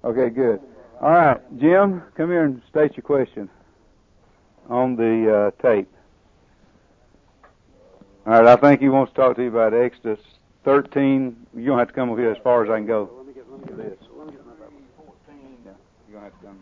Okay, good. All right, Jim, come here and state your question on the tape. All right, I think he wants to talk to you about Exodus 13. You don't have to come over here as far as I can go. Let me get my Bible. Yeah, you're going to have to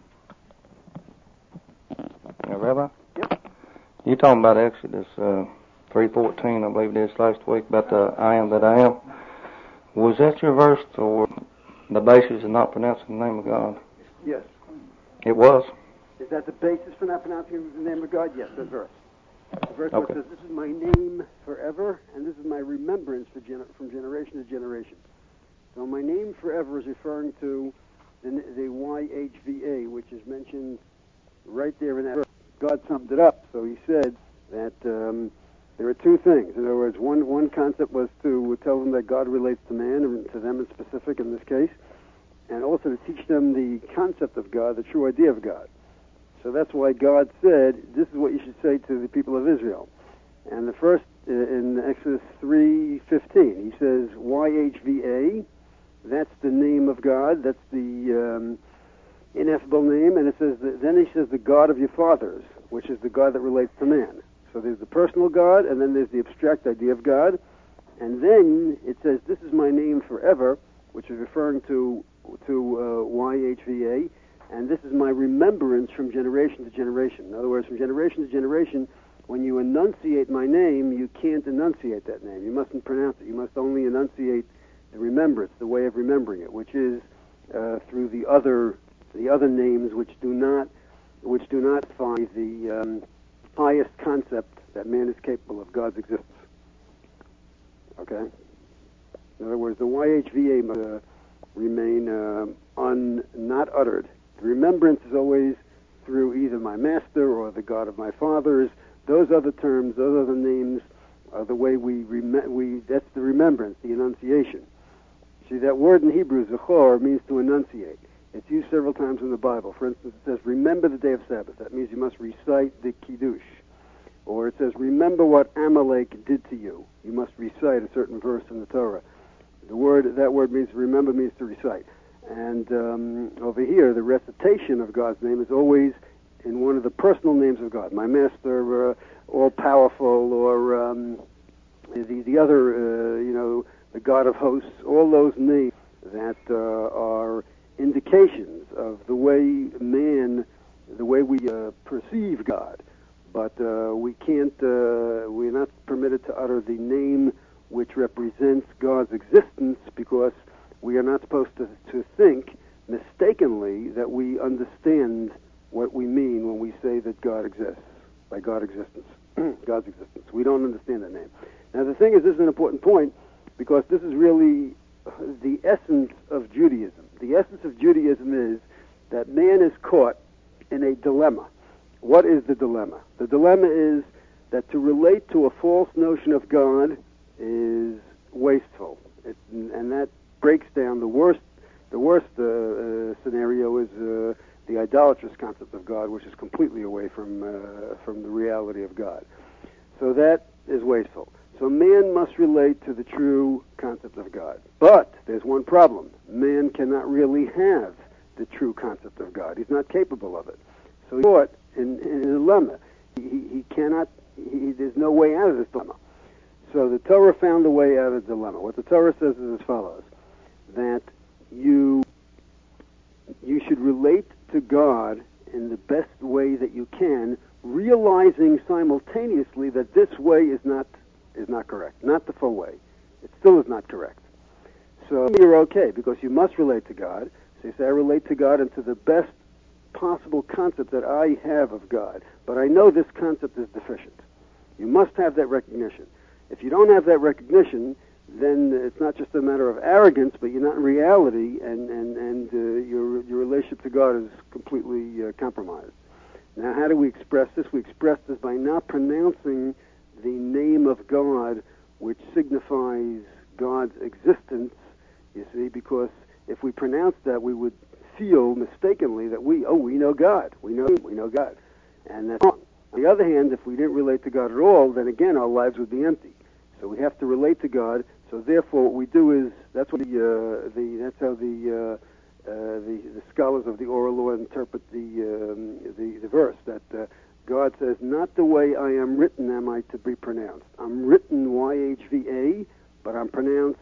come. Now, Rabbi? Yep. You're talking about Exodus 3:14, I believe it is, last week, about the I am that I am. Was that your verse, or the basis of not pronouncing the name of God? Yes. It was? Is that the basis for not pronouncing the name of God? Yes, the verse. The verse Okay. says, "This is my name forever, and this is my remembrance from generation to generation." So my name forever is referring to the YHVA, which is mentioned right there in that verse. God summed it up. So he said that there are two things. In other words, one concept was to tell them that God relates to man, and to them in specific in this case, and also to teach them the concept of God, the true idea of God. So that's why God said, this is what you should say to the people of Israel. And the first, in Exodus 3:15, he says, YHVA, that's the name of God, that's the ineffable name, and it says, then he says, the God of your fathers, which is the God that relates to man. So there's the personal God, and then there's the abstract idea of God, and then it says, this is my name forever, which is referring to YHVA, and this is my remembrance from generation to generation. In other words, from generation to generation, when you enunciate my name, you can't enunciate that name. You mustn't pronounce it. You must only enunciate the remembrance, the way of remembering it, which is through the other names which do not find the highest concept that man is capable of, God's existence. Okay? In other words, the YHVA must remain not uttered. The remembrance is always through either my master or the God of my fathers. Those other terms, those other names, are the way that's the remembrance, the enunciation. See, that word in Hebrew, zechor, means to enunciate. It's used several times in the Bible. For instance, it says, remember the day of Sabbath. That means you must recite the Kiddush. Or it says, remember what Amalek did to you. You must recite a certain verse in the Torah. That word means, remember means to recite. And over here, the recitation of God's name is always in one of the personal names of God. My Master, all-powerful, or the other, the God of hosts, all those names that are indications of the way we perceive God. But we're not permitted to utter the name which represents God's existence, because we are not supposed to think mistakenly that we understand what we mean when we say that God exists, by God's existence. God's existence. We don't understand that name. Now the thing is, this is an important point, because this is really the essence of Judaism. The essence of Judaism is that man is caught in a dilemma. What is the dilemma? The dilemma is that to relate to a false notion of God is wasteful, and that breaks down the worst scenario is the idolatrous concept of God, which is completely away from the reality of God. So that is wasteful. So man must relate to the true concept of God. But there's one problem. Man cannot really have the true concept of God. He's not capable of it. So he's caught in a dilemma. He cannot, there's no way out of this dilemma. So the Torah found a way out of the dilemma. What the Torah says is as follows, that you should relate to God in the best way that you can, realizing simultaneously that this way is not correct, not the full way. It still is not correct. So you're okay, because you must relate to God. So you say, I relate to God into the best possible concept that I have of God, but I know this concept is deficient. You must have that recognition. If you don't have that recognition, then it's not just a matter of arrogance, but you're not in reality, and your relationship to God is completely compromised. Now, how do we express this? We express this by not pronouncing the name of God, which signifies God's existence, you see, because if we pronounce that, we would feel mistakenly that we know God. We know God. And that's wrong. On the other hand, if we didn't relate to God at all, then again, our lives would be empty. So we have to relate to God. So therefore, what we do is, that's how the the scholars of the oral law interpret the verse that God says, "Not the way I am written am I to be pronounced. I'm written YHVA, but I'm pronounced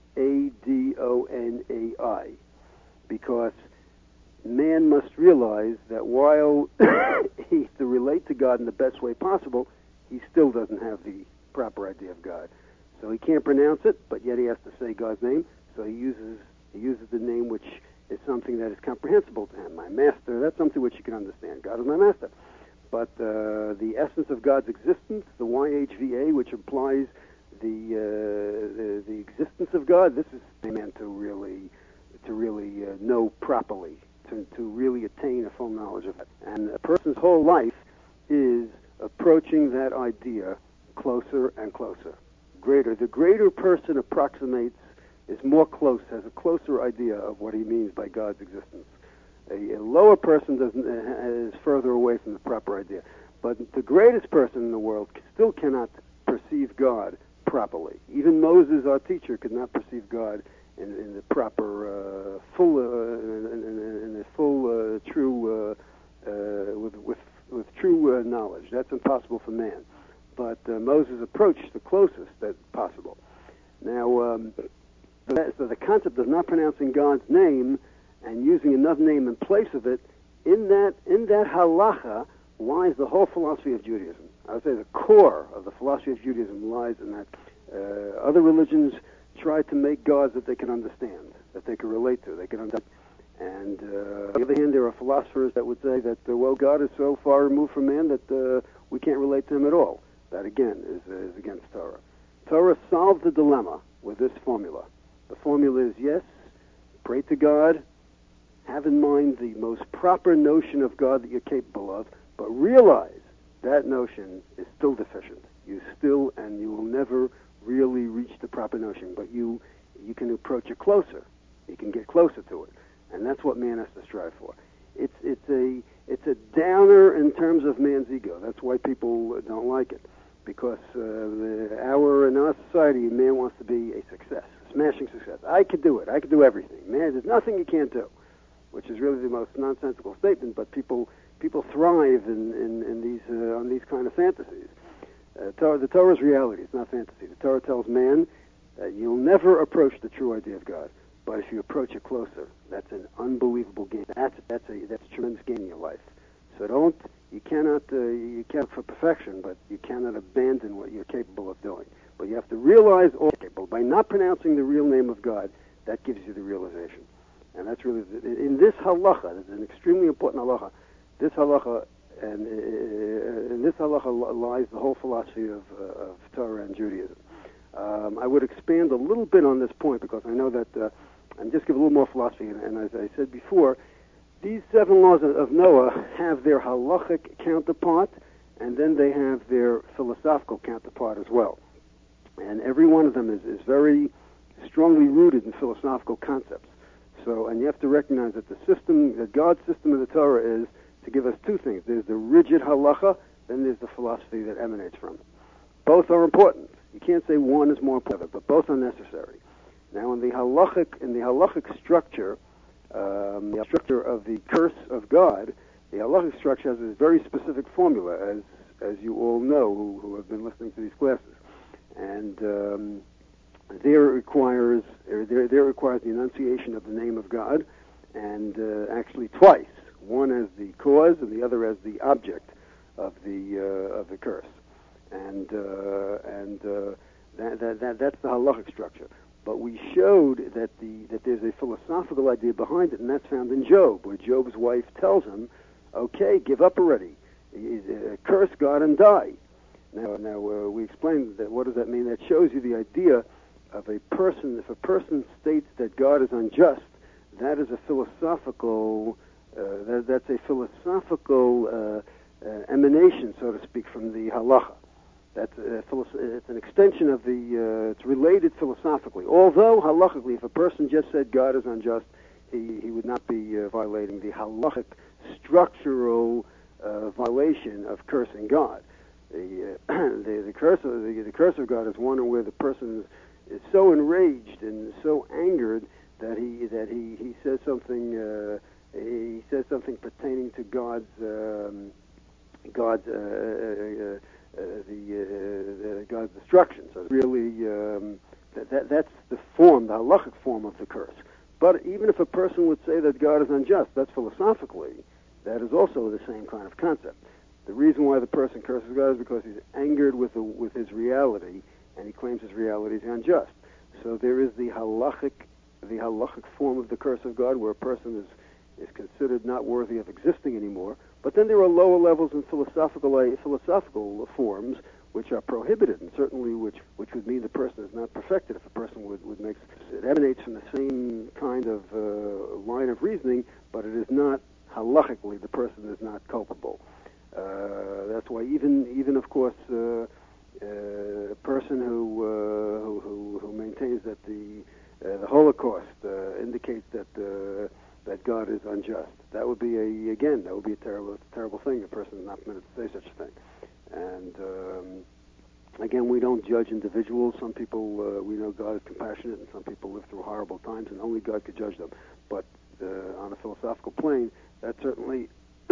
ADONAI, because man must realize that while he's to relate to God in the best way possible, he still doesn't have the proper idea of God. So he can't pronounce it, but yet he has to say God's name. So he uses the name which is something that is comprehensible to him. My master, that's something which you can understand. God is my master. But the essence of God's existence, the YHVA, which implies the existence of God, this is meant to really know properly, to really attain a full knowledge of it. And a person's whole life is approaching that idea closer and closer. The greater person approximates, is more close, has a closer idea of what he means by God's existence. A lower person is further away from the proper idea. But the greatest person in the world still cannot perceive God properly. Even Moses, our teacher, could not perceive God in the proper, true, with true knowledge. That's impossible for man. But Moses approached the closest that's possible. Now, so the concept of not pronouncing God's name and using another name in place of it, in that halacha lies the whole philosophy of Judaism. I would say the core of the philosophy of Judaism lies in that. Other religions try to make gods that they can understand, that they can relate to, they can understand. And on the other hand, there are philosophers that would say that, well, God is so far removed from man that we can't relate to him at all. That, again, is against Torah. Torah solved the dilemma with this formula. The formula is, yes, pray to God, have in mind the most proper notion of God that you're capable of, but realize that notion is still deficient. You will never really reach the proper notion, but you can approach it closer. You can get closer to it, and that's what man has to strive for. It's a downer in terms of man's ego. That's why people don't like it, because in our society, man wants to be a success, a smashing success. I could do it. I could do everything. Man, there's nothing you can't do, which is really the most nonsensical statement. But people thrive in these on these kind of fantasies. The Torah's reality. It's not fantasy. The Torah tells man that you'll never approach the true idea of God, but if you approach it closer, that's an unbelievable gain. That's a tremendous gain in your life. So you cannot for perfection, but you cannot abandon what you're capable of doing. But you have to realize all you're capable. By not pronouncing the real name of God, that gives you the realization. And that's really, in this halacha, this is an extremely important halacha, this halacha, and in this halacha lies the whole philosophy of Torah and Judaism. I would expand a little bit on this point, because I know that, and just give a little more philosophy, and as I said before, these 7 laws of Noah have their halachic counterpart, and then they have their philosophical counterpart as well. And every one of them is very strongly rooted in philosophical concepts. So, and you have to recognize that God's system of the Torah is to give us 2 things. There's the rigid halacha, then there's the philosophy that emanates from it. Both are important. You can't say one is more important, but both are necessary. Now, in the halachic structure, the structure of the curse of God, the halachic structure has a very specific formula, as you all know who have been listening to these classes, and there requires the enunciation of the name of God, and actually twice, one as the cause and the other as the object of the curse, and that's the halachic structure. But we showed that there's a philosophical idea behind it, and that's found in Job, where Job's wife tells him, "Okay, give up already. Curse God and die." Now we explained that. What does that mean? That shows you the idea of a person. If a person states that God is unjust, that is a philosophical. That's a philosophical emanation, so to speak, from the halacha. It's an extension of it's related philosophically. Although halachically, if a person just said God is unjust, he would not be violating the halachic structural violation of cursing God. The curse of God is one where the person is so enraged and so angered that he says something pertaining to God's destruction. So really, that's the form, the halachic form of the curse. But even if a person would say that God is unjust, that's philosophically, that is also the same kind of concept. The reason why the person curses God is because he's angered with his reality, and he claims his reality is unjust. So there is the halachic form of the curse of God, where a person is considered not worthy of existing anymore. But then there are lower levels in philosophical forms which are prohibited, and certainly which would mean the person is not perfected if a person would make it emanates from the same kind of line of reasoning, but it is not halachically, the person is not culpable. That's why even of course a person who maintains that the Holocaust indicates that God is unjust, that would be a terrible thing. A person is not permitted to say such a thing. And again, we don't judge individuals. Some people, we know God is compassionate, and some people live through horrible times, and only God could judge them. But on a philosophical plane, that certainly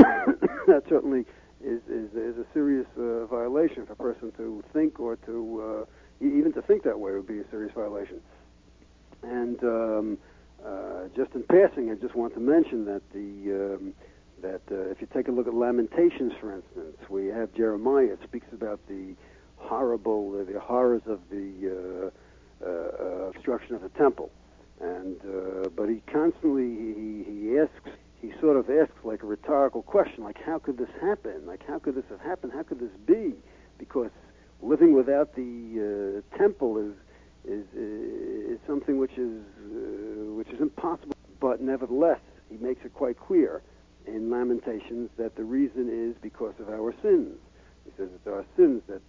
is a serious violation. For a person to think or to even to think that way would be a serious violation. And just in passing, I just want to mention that if you take a look at Lamentations, for instance, we have Jeremiah speaks about the horrors of the destruction of the temple, and but he constantly he sort of asks like a rhetorical question, like how could this happen? Like how could this have happened? How could this be? Because living without the temple is something which is impossible. But nevertheless, he makes it quite clear in Lamentations that the reason is because of our sins. He says it's our sins that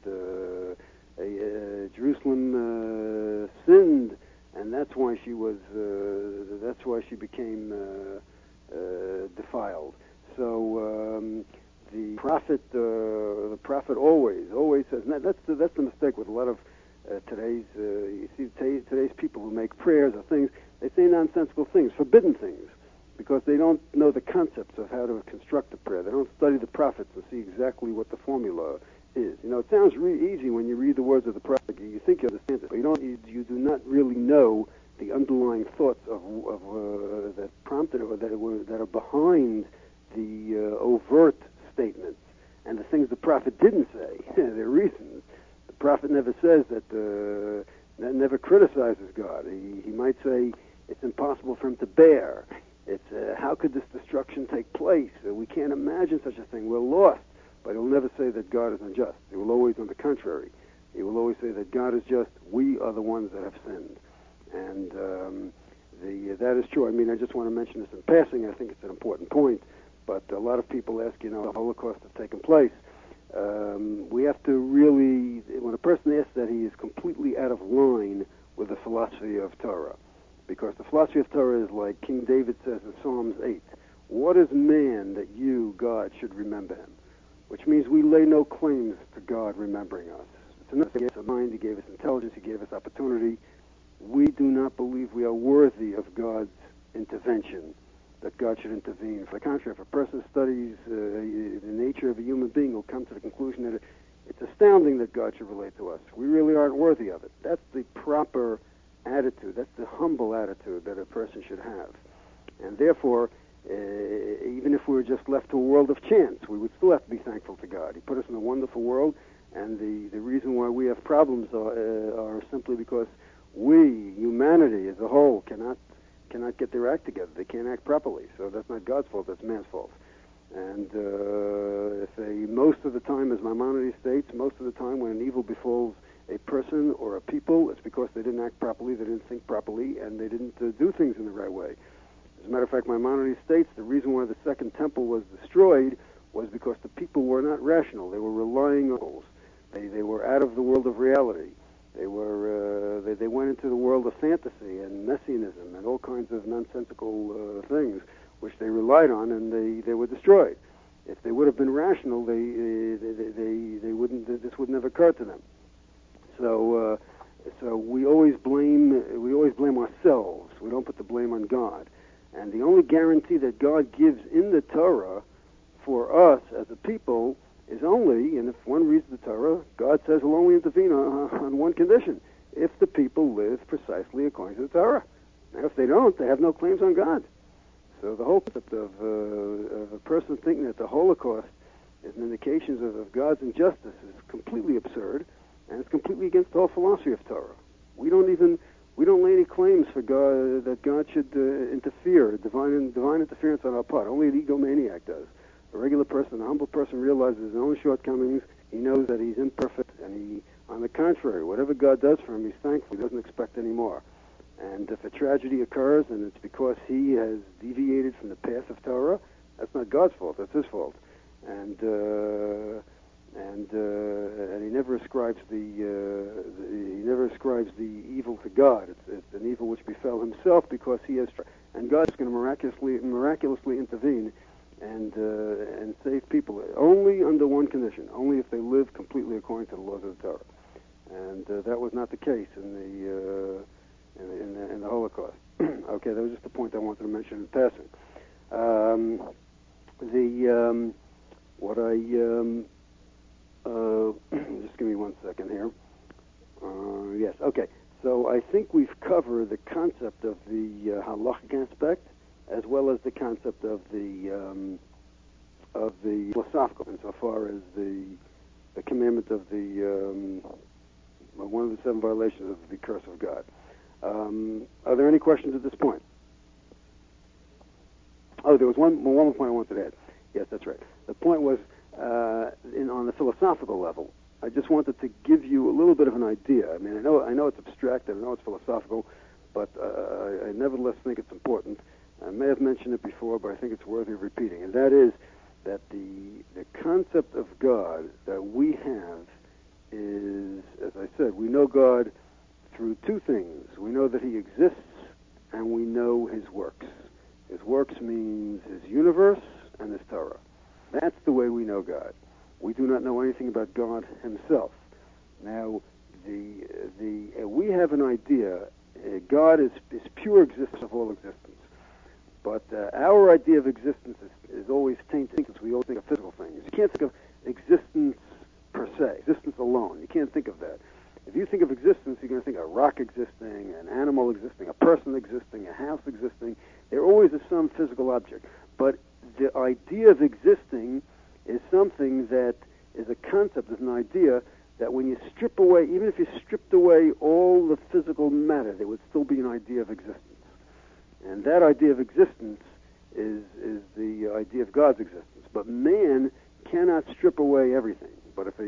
Jerusalem sinned, and that's why she became defiled. So the prophet always says, and that's the mistake with a lot of today's people who make prayers or things. They say nonsensical things, forbidden things, because they don't know the concepts of how to construct a prayer. They don't study the prophets and see exactly what the formula is. You know, it sounds really easy when you read the words of the prophet. You think you understand it, but you do not really know the underlying thoughts of that prompted or that are behind the overt statements and the things the prophet didn't say. There are reasons. The prophet never says that never criticizes God. He might say it's impossible for him to bear. It's how could this destruction take place? We can't imagine such a thing. We're lost. But he'll never say that God is unjust. He will always, on the contrary, he will always say that God is just. We are the ones that have sinned, and that is true. I mean, I just want to mention this in passing. I think it's an important point. But a lot of people ask, the Holocaust has taken place. We have to really, when a person asks that, he is completely out of line with the philosophy of Torah. Because the philosophy of Torah is like King David says in Psalms 8, what is man that you, God, should remember him? Which means we lay no claims to God remembering us. It's enough. He gave us a mind, he gave us intelligence, he gave us opportunity. We do not believe we are worthy of God's intervention, that God should intervene. For the contrary, if a person studies the nature of a human being, will come to the conclusion that it's astounding that God should relate to us. We really aren't worthy of it. That's the proper attitude. That's the humble attitude that a person should have. And therefore, even if we were just left to a world of chance, we would still have to be thankful to God. He put us in a wonderful world, and the reason why we have problems are simply because we, humanity as a whole, cannot get their act together. They can't act properly. So that's not God's fault, that's man's fault. And most of the time, as Maimonides states, most of the time when an evil befalls a person or a people, it's because they didn't act properly, they didn't think properly, and they didn't do things in the right way. As a matter of fact, Maimonides states the reason why the Second Temple was destroyed was because the people were not rational. They were relying on they were out of the world of reality. They went into the world of fantasy and messianism and all kinds of nonsensical things which they relied on, and they were destroyed. If they would have been rational, they wouldn't. This would never occur to them. So So we always blame ourselves. We don't put the blame on God. And the only guarantee that God gives in the Torah for us as a people is only, and if one reads the Torah, God says he'll only intervene on one condition: if the people live precisely according to the Torah. Now, if they don't, they have no claims on God. So the whole concept of a person thinking that the Holocaust is an indication of God's injustice is completely absurd, and it's completely against the whole philosophy of Torah. We don't lay any claims for God that God should interfere, divine interference on our part. Only the egomaniac does. A regular person, a humble person, realizes his own shortcomings. He knows that he's imperfect, and on the contrary, whatever God does for him, he's thankful. He doesn't expect any more. And if a tragedy occurs and it's because he has deviated from the path of Torah, that's not God's fault. That's his fault. And he never ascribes the evil to God. It's an evil which befell himself because he has. And God is going to miraculously intervene and save people only under one condition: only if they live completely according to the laws of the Torah. And that was not the case in the Holocaust. Okay, that was just the point I wanted to mention in passing. Just give me 1 second here. Yes, okay. So I think we've covered the concept of the halachic aspect, as well as the concept of the philosophical, insofar as the commandment of the one of the 7 violations of the curse of God. Are there any questions at this point? Oh, there was one more point I wanted to add. Yes, that's right. The point was on the philosophical level. I just wanted to give you a little bit of an idea. I mean, I know it's abstract, and I know it's philosophical, but I nevertheless think it's important. I may have mentioned it before, but I think it's worthy of repeating, and that is that the concept of God that we have is, as I said, we know God through 2 things. We know that he exists, and we know his works. His works means his universe and his Torah. That's the way we know God. We do not know anything about God himself. Now, we have an idea. God is pure existence of all existence. But our idea of existence is always tainted because we always think of physical things. You can't think of existence per se, existence alone. You can't think of that. If you think of existence, you're going to think of a rock existing, an animal existing, a person existing, a house existing. There always is some physical object. But the idea of existing is something that is a concept, is an idea that when you strip away, even if you stripped away all the physical matter, there would still be an idea of existence. And that idea of existence is the idea of God's existence. But man cannot strip away everything. But if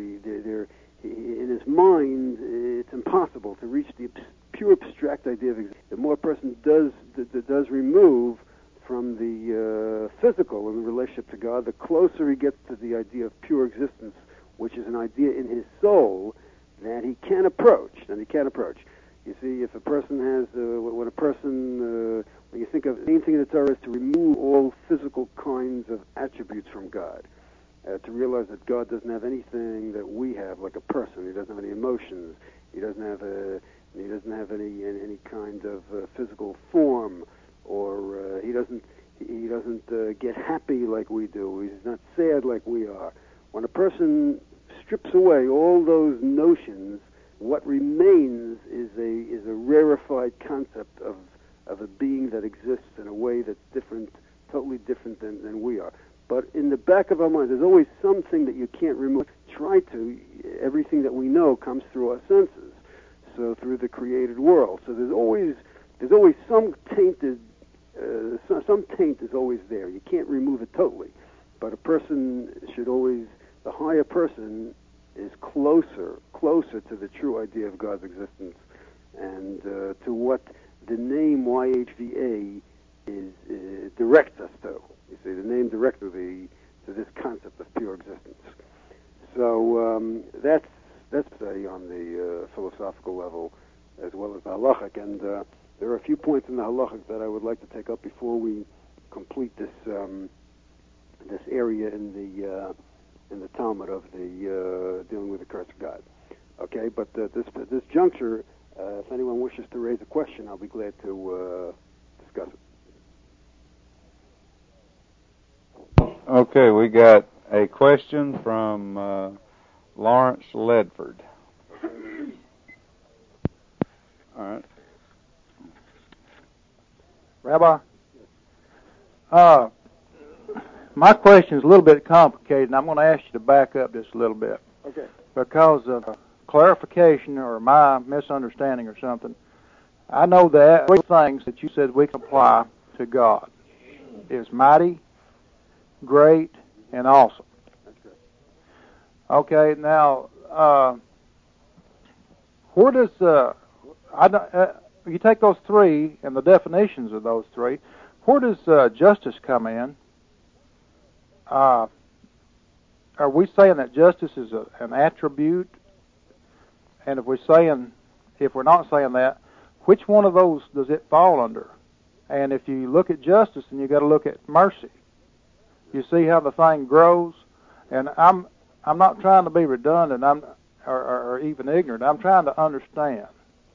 in his mind, it's impossible to reach the pure abstract idea of existence. The more a person does remove from the physical in relationship to God, the closer he gets to the idea of pure existence, which is an idea in his soul that he can approach. You see, if a person has, when you think of anything in the Torah, is to remove all physical kinds of attributes from God. To realize that God doesn't have anything that we have, like a person. He doesn't have any emotions. He doesn't have any kind of physical form, or he doesn't get happy like we do. He's not sad like we are. When a person strips away all those notions, what remains is a rarefied concept of a being that exists in a way that's different, totally different than we are. But in the back of our minds, there's always something that you can't remove. Try to. Everything that we know comes through our senses, so through the created world. So there's always some tainted, some taint is always there. You can't remove it totally. But a person should always, the higher person is closer to the true idea of God's existence, and to what the name YHVH directs us to. You see, the name directs to this concept of pure existence. So that's on the philosophical level as well as the halachic. And there are a few points in the halachic that I would like to take up before we complete this this area in the Talmud of the dealing with the curse of God. Okay, but this juncture, If anyone wishes to raise a question, I'll be glad to discuss it. Okay, we got a question from Lawrence Ledford. All right. Rabbi, my question is a little bit complicated, and I'm going to ask you to back up just a little bit. Okay. Because of clarification or my misunderstanding or something, I know that three things that you said we can apply to God is mighty, great, and awesome. That's good. Okay, now, where does you take those three and the definitions of those three, where does justice come in? Are we saying that justice is an attribute? And if we're not saying that, which one of those does it fall under? And if you look at justice, then you got to look at mercy. You see how the thing grows. And I'm not trying to be redundant. Or even ignorant. I'm trying to understand.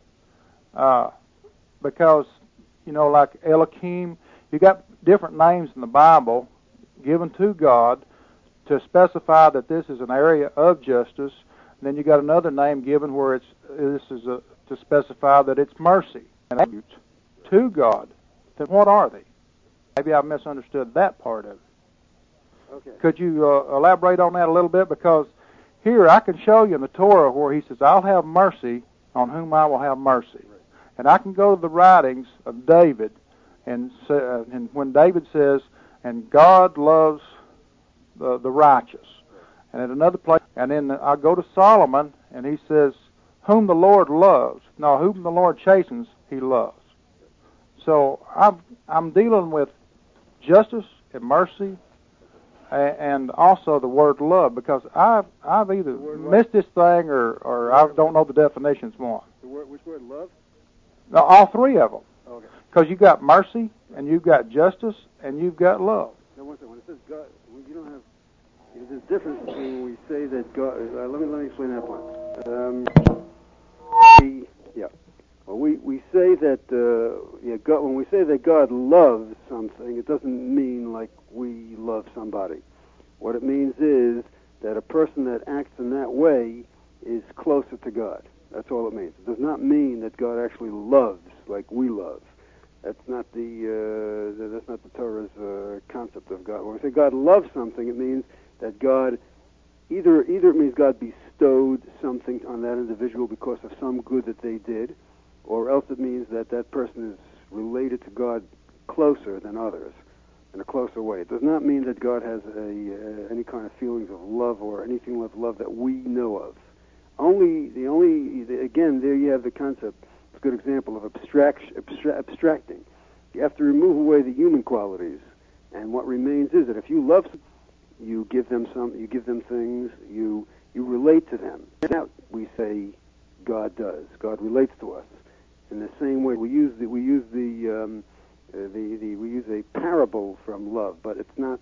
Because, like Elohim, you got different names in the Bible given to God to specify that this is an area of justice. And then you got another name given where to specify that it's mercy and attributes to God. Then what are they? Maybe I misunderstood that part of it. Okay. Could you elaborate on that a little bit? Because here I can show you in the Torah where he says, I'll have mercy on whom I will have mercy. Right. And I can go to the writings of David, and when David says, and God loves the righteous. And at another place, and then I go to Solomon, and he says, whom the Lord loves. No, whom the Lord chastens, he loves. So I'm dealing with justice and mercy, and also the word love, because I've either missed this thing or I don't know the definitions more. Which word, love? No, all three of them. Okay. Because you've got mercy, and you've got justice, and you've got love. Now, when it says God, you don't have. There's a difference between when we say that God. Let me explain that one. We say that God. When we say that God loves something, it doesn't mean like we love somebody. What it means is that a person that acts in that way is closer to God. That's all it means. It does not mean that God actually loves like we love. That's not the Torah's concept of God. When we say God loves something, it means that God either it means God bestowed something on that individual because of some good that they did, or else it means that that person is related to God closer than others, in a closer way. It does not mean that God has any kind of feelings of love or anything of love that we know of. Again, there you have the concept. It's a good example of abstracting. You have to remove away the human qualities, and what remains is that if you love someone, you give them things, you relate to them. Now we say God does. God relates to us in the same way. We use a parable from love, but it's not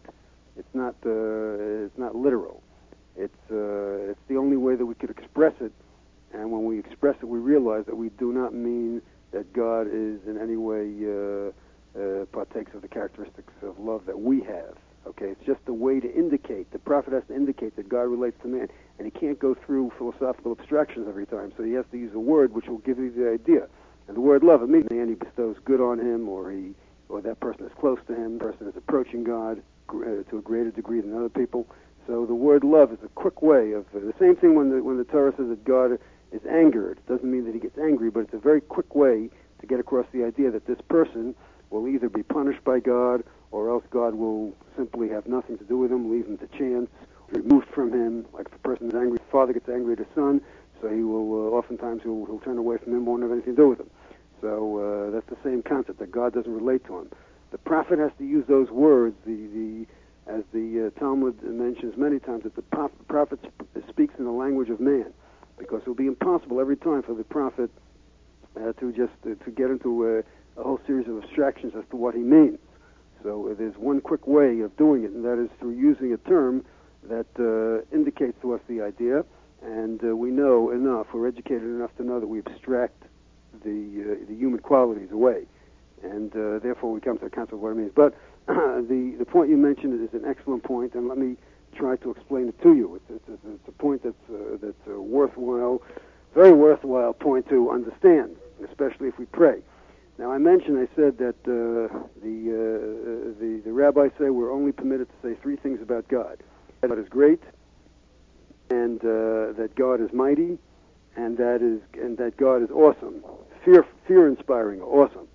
literal. It's the only way that we could express it, and when we express it, we realize that we do not mean that God is in any way partakes of the characteristics of love that we have. Okay, it's just a way to indicate. The prophet has to indicate that God relates to man, and he can't go through philosophical abstractions every time. So he has to use a word which will give you the idea. And the word love, it means man, he bestows good on him, or that person is close to him. The person is approaching God to a greater degree than other people. So the word love is a quick way of the same thing when the Torah says that God is angered. It doesn't mean that he gets angry, but it's a very quick way to get across the idea that this person will either be punished by God, or else God will simply have nothing to do with him, leave him to chance, removed from him. Like if a person is angry, the father gets angry at his son, so he will oftentimes he'll turn away from him, won't have anything to do with him. So that's the same concept, that God doesn't relate to him. The prophet has to use those words, as the Talmud mentions many times, that the prophet speaks in the language of man, because it will be impossible every time for the prophet to get into a whole series of abstractions as to what he means. So there's one quick way of doing it, and that is through using a term that indicates to us the idea, and we know enough, we're educated enough to know that we abstract the human qualities away, and therefore we come to the concept of what it means. But the point you mentioned is an excellent point, and let me try to explain it to you. It's a point that's a worthwhile, very worthwhile point to understand, especially if we pray. Now, I said that the rabbis say we're only permitted to say three things about God: that God is great, and that God is mighty, and that God is awesome, fear-inspiring, awesome.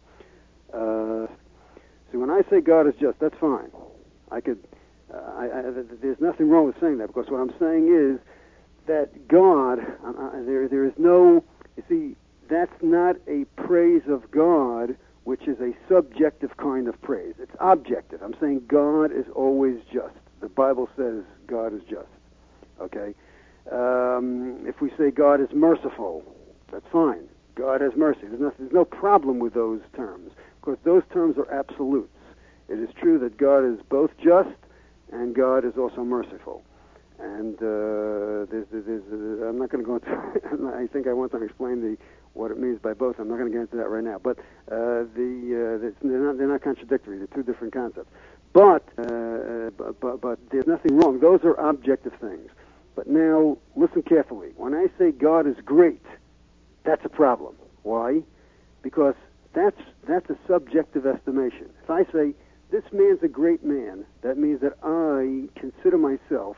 So when I say God is just, that's fine. There's nothing wrong with saying that, because what I'm saying is that God, there is no, you see, that's not a praise of God, which is a subjective kind of praise. It's objective. I'm saying God is always just. The Bible says God is just. Okay? If we say God is merciful, that's fine. God has mercy. There's no problem with those terms, because those terms are absolutes. It is true that God is both just and God is also merciful. And I'm not going to go into. I think I want to explain what it means by both. I'm not going to get into that right now. But they're not contradictory. They're two different concepts. But there's nothing wrong. Those are objective things. But now listen carefully. When I say God is great, that's a problem. Why? Because that's a subjective estimation. If I say this man's a great man, that means that I consider myself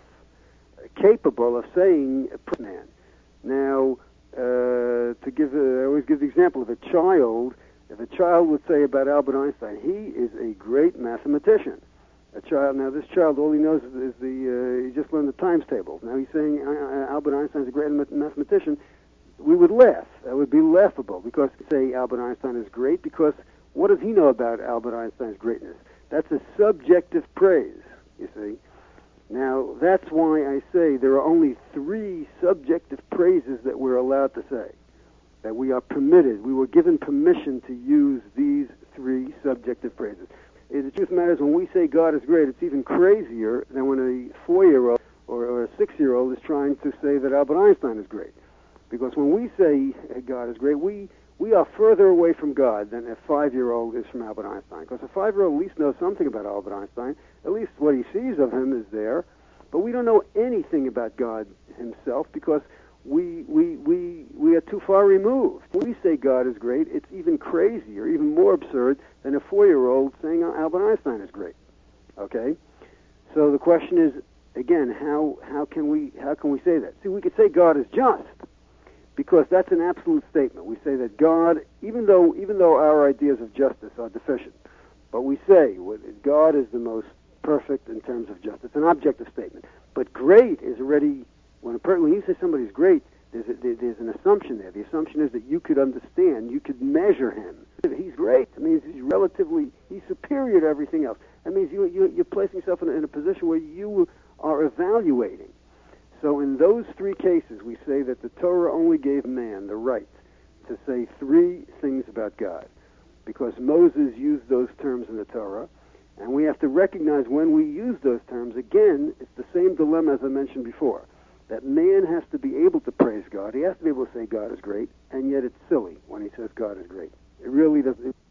capable of saying a man. Now, I always give the example of a child. If a child would say about Albert Einstein, he is a great mathematician. This child, all he knows is he just learned the times table. Now he's saying Albert Einstein's a great mathematician. We would laugh. That would be laughable, because to say Albert Einstein is great, because what does he know about Albert Einstein's greatness? That's a subjective praise, you see. Now, that's why I say there are only three subjective praises that we're allowed to say, that we are permitted. We were given permission to use these three subjective praises. The truth matters, when we say God is great, it's even crazier than when a 4-year-old or a 6-year-old is trying to say that Albert Einstein is great. Because when we say God is great, we are further away from God than a 5-year-old is from Albert Einstein. Because a 5-year-old at least knows something about Albert Einstein. At least what he sees of him is there. But we don't know anything about God himself, because we are too far removed. When we say God is great, it's even crazier, even more absurd than a 4-year-old saying Albert Einstein is great. Okay? So the question is, again, how can we say that? See, we could say God is just, because that's an absolute statement. We say that God, even though our ideas of justice are deficient, but we say God is the most perfect in terms of justice. It's an objective statement. But great is already, when you say somebody's great, there's an assumption there. The assumption is that you could understand, you could measure him. He's great. It means he's superior to everything else. That means you're placing yourself in a position where you are evaluating. So in those three cases, we say that the Torah only gave man the right to say three things about God, because Moses used those terms in the Torah, and we have to recognize when we use those terms, again, it's the same dilemma as I mentioned before, that man has to be able to praise God. He has to be able to say God is great, and yet it's silly when he says God is great. It really doesn't.